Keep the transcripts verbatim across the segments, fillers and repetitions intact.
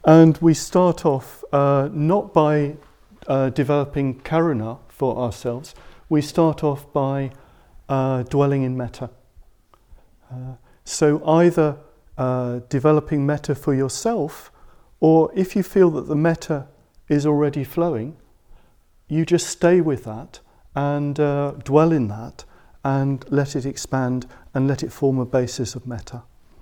And we start off uh, not by uh, developing karuna for ourselves, we start off by uh, dwelling in metta. Uh, so either uh, developing metta for yourself, or if you feel that the metta is already flowing, you just stay with that and uh, dwell in that and let it expand and let it form a basis of metta.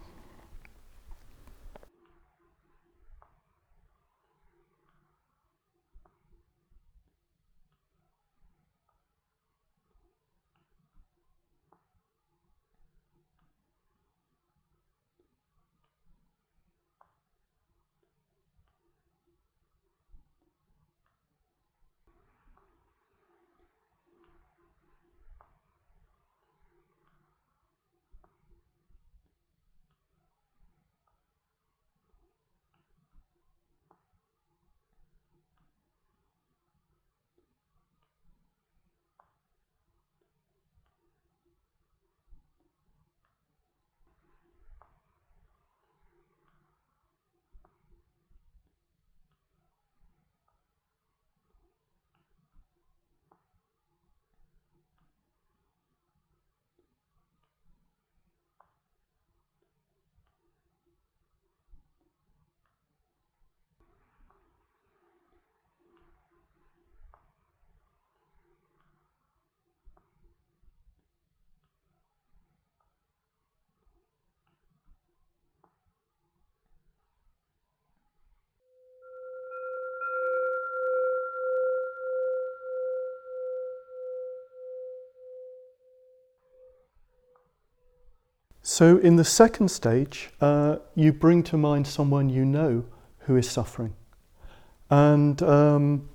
So in the second stage, uh, you bring to mind someone you know who is suffering. And um,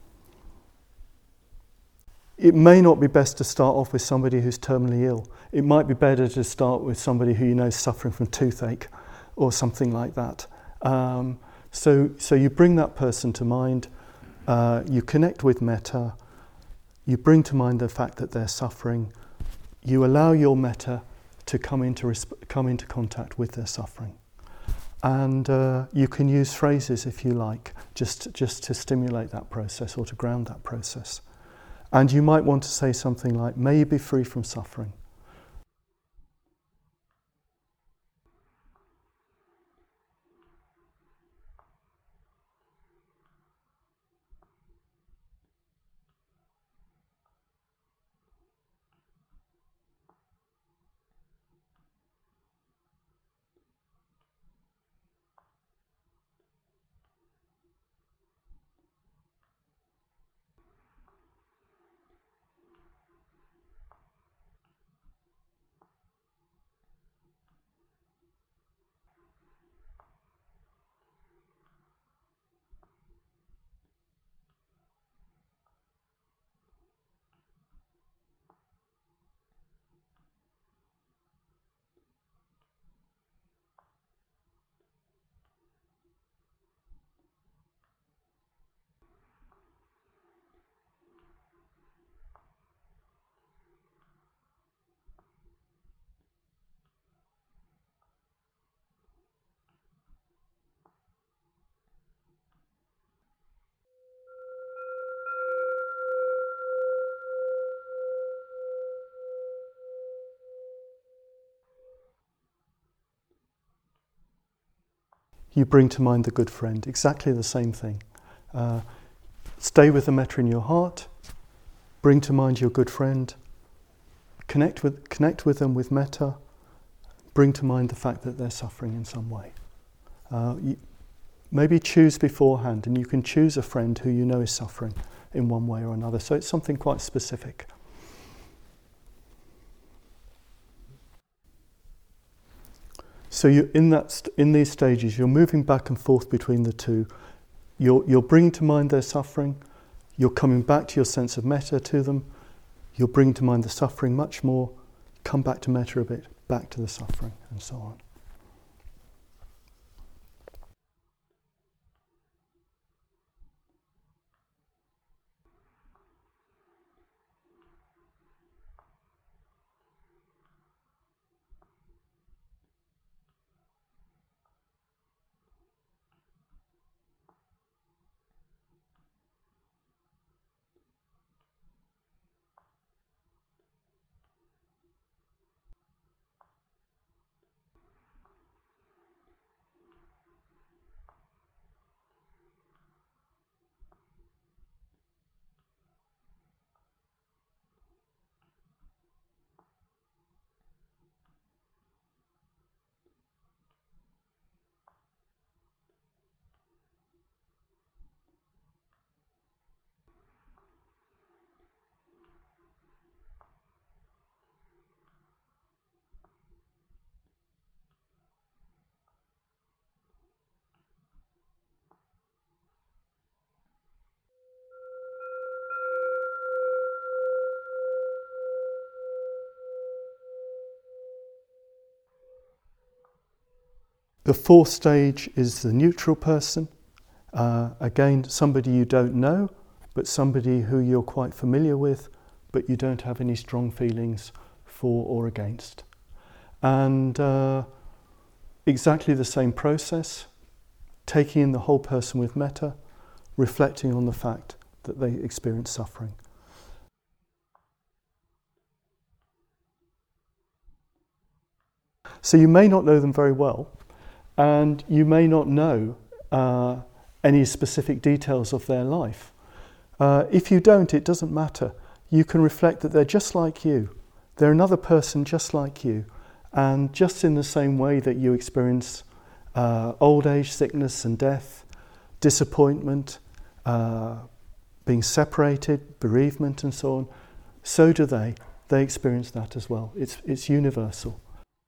it may not be best to start off with somebody who's terminally ill. It might be better to start with somebody who you know is suffering from toothache or something like that. Um, so, so you bring that person to mind, uh, you connect with metta, you bring to mind the fact that they're suffering, you allow your metta to come into resp- come into contact with their suffering, and uh, you can use phrases if you like, just just to stimulate that process or to ground that process. And you might want to say something like, "May you be free from suffering." You bring to mind the good friend, exactly the same thing. Uh, stay with the metta in your heart, bring to mind your good friend, connect with, connect with them with metta, bring to mind the fact that they're suffering in some way. Uh, you, maybe choose beforehand, and you can choose a friend who you know is suffering in one way or another, so it's something quite specific. So you, in that st- in these stages, you're moving back and forth between the two. You're, you're bringing to mind their suffering, you're coming back to your sense of metta to them, you're bringing to mind the suffering much more, come back to metta a bit, back to the suffering, and so on. The fourth stage is the neutral person. Uh, again, somebody you don't know, but somebody who you're quite familiar with, but you don't have any strong feelings for or against. And uh, exactly the same process, taking in the whole person with metta, reflecting on the fact that they experience suffering. So you may not know them very well, and you may not know uh, any specific details of their life. Uh, if you don't, it doesn't matter. You can reflect that they're just like you. They're another person just like you. And just in the same way that you experience uh, old age, sickness and death, disappointment, uh, being separated, bereavement and so on, so do they. They experience that as well. It's, it's universal.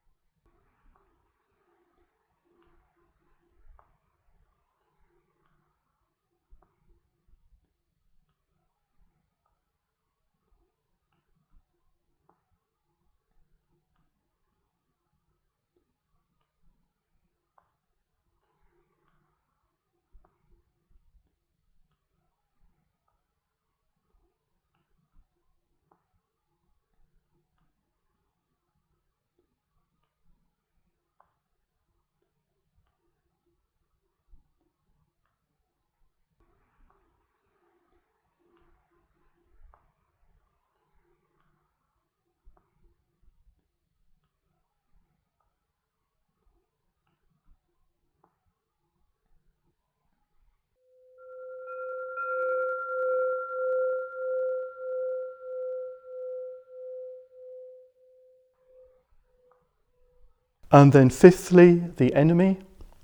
And then fifthly, the enemy.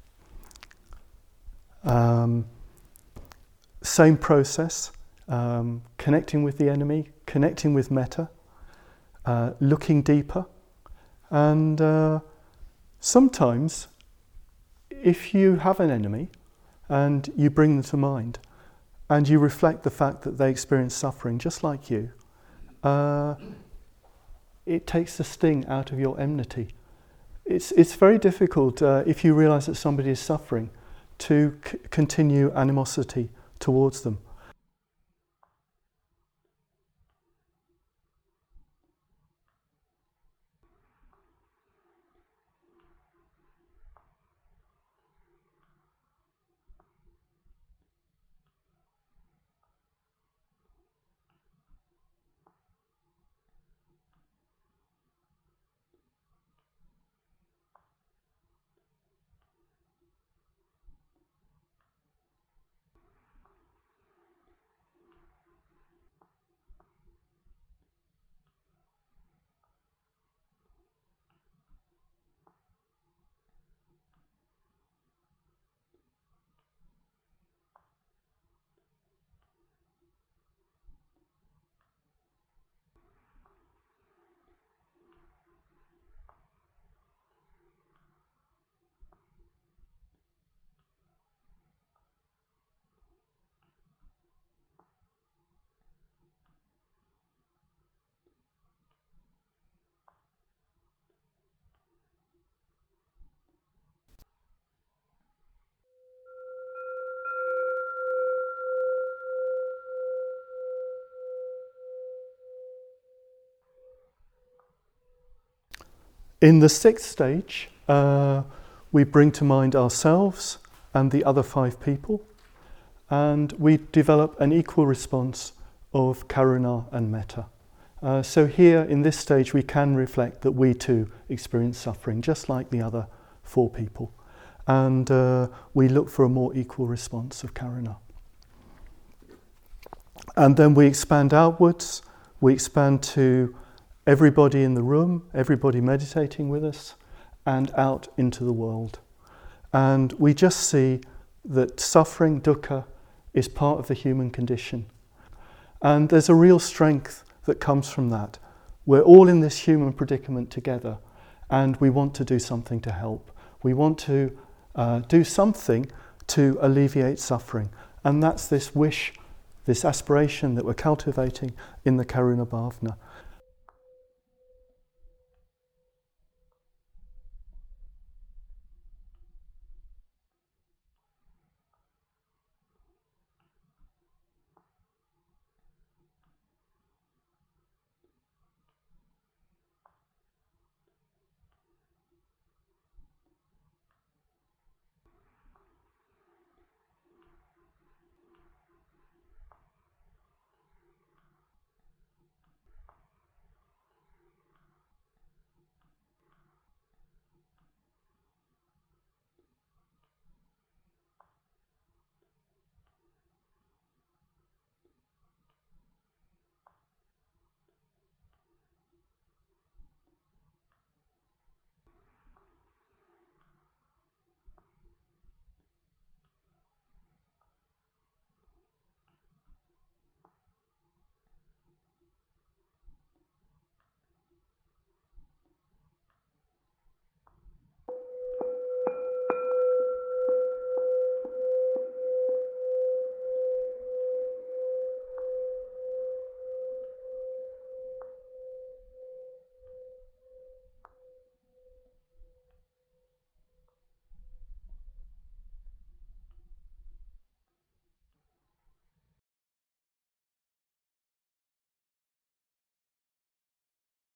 Um, same process, um, connecting with the enemy, connecting with metta, uh, looking deeper. And uh, sometimes, if you have an enemy and you bring them to mind and you reflect the fact that they experience suffering just like you, uh, it takes the sting out of your enmity. It's, it's very difficult uh, if you realise that somebody is suffering to c- continue animosity towards them. In the sixth stage, uh, we bring to mind ourselves and the other five people, and we develop an equal response of karuna and metta. Uh, so here in this stage we can reflect that we too experience suffering just like the other four people, and uh, we look for a more equal response of karuna. And then we expand outwards, we expand to everybody in the room, everybody meditating with us, and out into the world. And we just see that suffering, dukkha, is part of the human condition. And there's a real strength that comes from that. We're all in this human predicament together, and we want to do something to help. We want to uh, do something to alleviate suffering. And that's this wish, this aspiration that we're cultivating in the Karuna Bhavana.